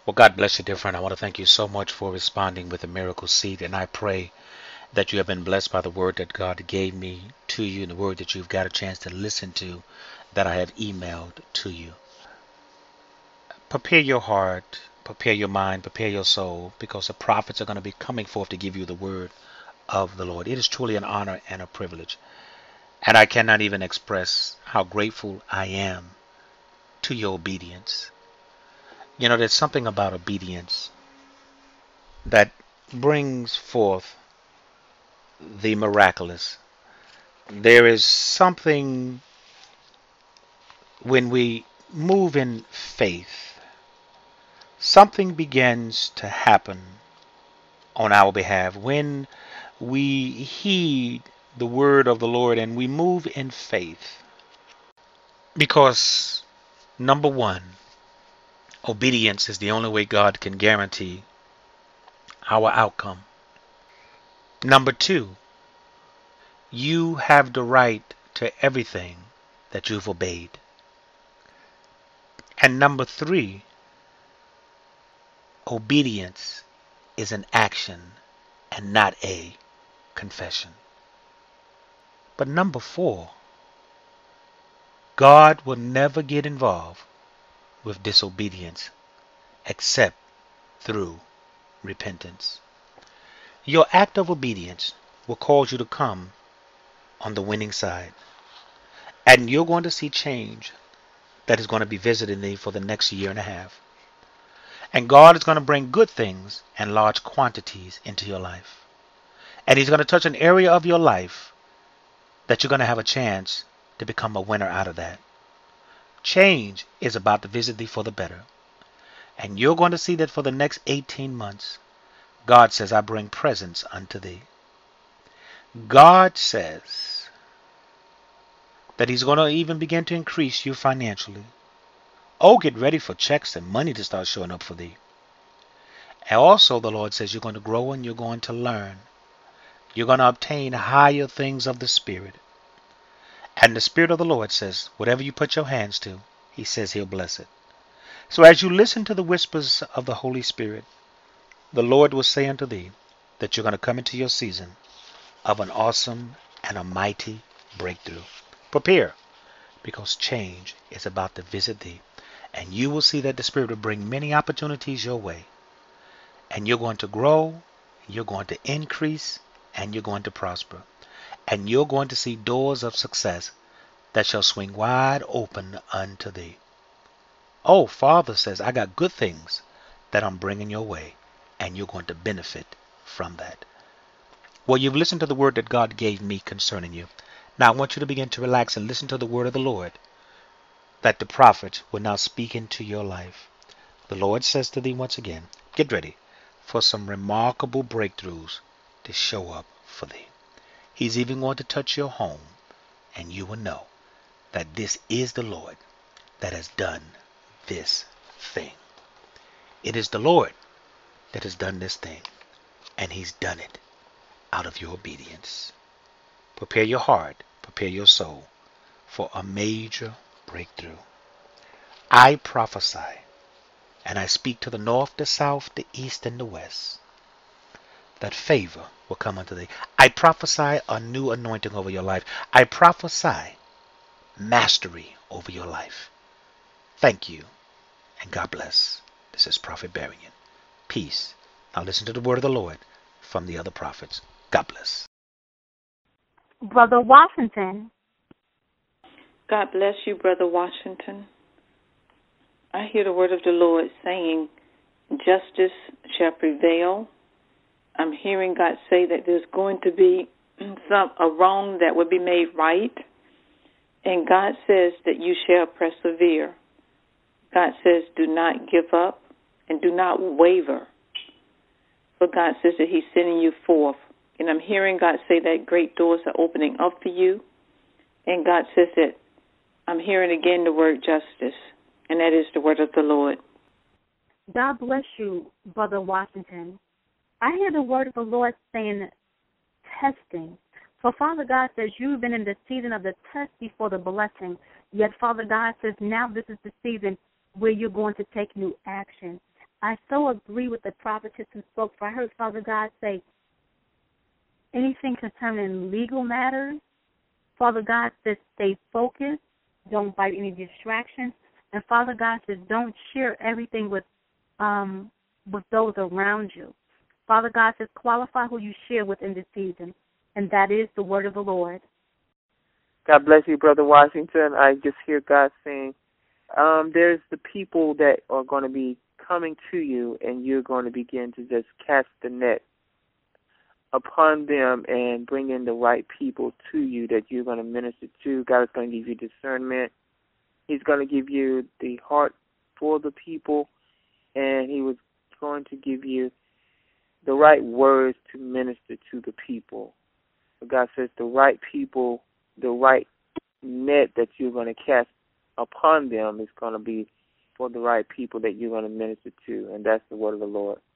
Well, God bless you, dear friend. I want to thank you so much for responding with a miracle seed. And I pray that you have been blessed by the word that God gave me to you and the word that you've got a chance to listen to that I have emailed to you. Prepare your heart, prepare your mind, prepare your soul, because the prophets are going to be coming forth to give you the word of the Lord. It is truly an honor and a privilege. And I cannot even express how grateful I am to your obedience. You know, there's something about obedience that brings forth the miraculous. There is something when we move in faith, something begins to happen on our behalf. When we heed the word of the Lord and we move in faith, because number one, obedience is the only way God can guarantee our outcome. Number two, you have the right to everything that you've obeyed. And number three, obedience is an action and not a confession. But number four, God will never get involved with disobedience except through repentance. Your act of obedience will cause you to come on the winning side. And you're going to see change that is going to be visiting thee for the next year and a half. And God is going to bring good things and large quantities into your life. And He's going to touch an area of your life that you're going to have a chance to become a winner out of that. Change is about to visit thee for the better. And you're going to see that for the next 18 months, God says, I bring presents unto thee. God says that He's going to even begin to increase you financially. Oh, get ready for checks and money to start showing up for thee. And also the Lord says you're going to grow and you're going to learn. You're going to obtain higher things of the Spirit. And the Spirit of the Lord says, whatever you put your hands to, He says He'll bless it. So as you listen to the whispers of the Holy Spirit, the Lord will say unto thee that you're going to come into your season of an awesome and a mighty breakthrough. Prepare, because change is about to visit thee. And you will see that the Spirit will bring many opportunities your way. And you're going to grow, you're going to increase, and you're going to prosper. And you're going to see doors of success that shall swing wide open unto thee. Oh, Father says, I got good things that I'm bringing your way, and you're going to benefit from that. Well, you've listened to the word that God gave me concerning you. Now I want you to begin to relax and listen to the word of the Lord that the prophet will now speak into your life. The Lord says to thee once again, get ready for some remarkable breakthroughs to show up for thee. He's even going to touch your home, and you will know that this is the Lord that has done this thing. It is the Lord that has done this thing, and He's done it out of your obedience. Prepare your heart, prepare your soul for a major breakthrough. I prophesy, and I speak to the north, the south, the east, and the west, that favor will come unto thee. I prophesy a new anointing over your life. I prophesy mastery over your life. Thank you, and God bless. This is Prophet Barian. Peace. Now listen to the word of the Lord from the other prophets. God bless. Brother Washington. God bless you, Brother Washington. I hear the word of the Lord saying, justice shall prevail. I'm hearing God say that there's going to be a wrong that will be made right. And God says that you shall persevere. God says do not give up and do not waver. For God says that He's sending you forth. And I'm hearing God say that great doors are opening up for you. And God says that I'm hearing again the word justice. And that is the word of the Lord. God bless you, Brother Washington. I hear the word of the Lord saying testing. For Father God says you've been in the season of the test before the blessing. Yet Father God says now this is the season where you're going to take new action. I so agree with the prophetess who spoke, for I heard Father God say, anything concerning legal matters, Father God says stay focused, don't bite any distractions, and Father God says don't share everything with those around you. Father God says qualify who you share with in this season, and that is the word of the Lord. God bless you, Brother Washington. I just hear God saying, there's the people that are going to be coming to you, and you're going to begin to just cast the net upon them and bring in the right people to you that you're going to minister to. God is going to give you discernment. He's going to give you the heart for the people, and He was going to give you the right words to minister to the people. But God says the right people, the right net that you're going to cast upon them is going to be for the right people that you're going to minister to, and that's the word of the Lord.